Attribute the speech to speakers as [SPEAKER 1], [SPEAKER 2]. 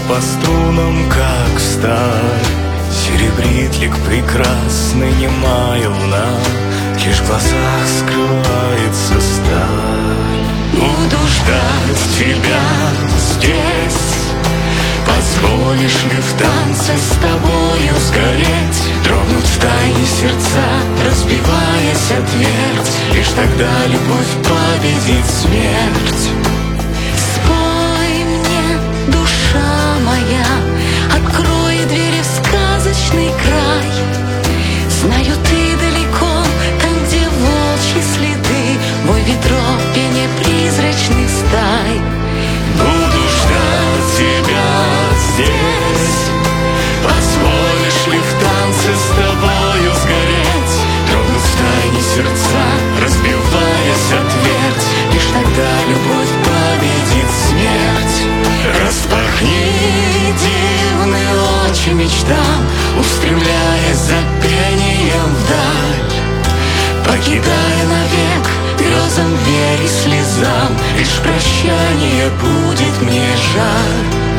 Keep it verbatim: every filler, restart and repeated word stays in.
[SPEAKER 1] по струнам, как сталь. Серебрит лик прекрасный, немая луна, лишь в глазах скрывается сталь. Буду ждать тебя здесь. Позволишь ли в танце с тобою сгореть? Дрогнут в тайне сердца, разбиваясь о твердь. Лишь тогда любовь победит смерть.
[SPEAKER 2] Спой мне, душа моя, открой двери в сказочный край. Знаю, ты далеко, там, где волчьи следы, мой ветро, пение призрачных стай.
[SPEAKER 1] Буду ждать тебя здесь. Позволишь ли в танце с тобою сгореть? Дрогнут в тайне сердца, разбиваясь о твердь. Лишь тогда любовь победит смерть. Распахни дивные очи мечтам, устремляясь за пением вдаль. Покидая навек грезам, вере, слезам, лишь прощание будет мне жаль.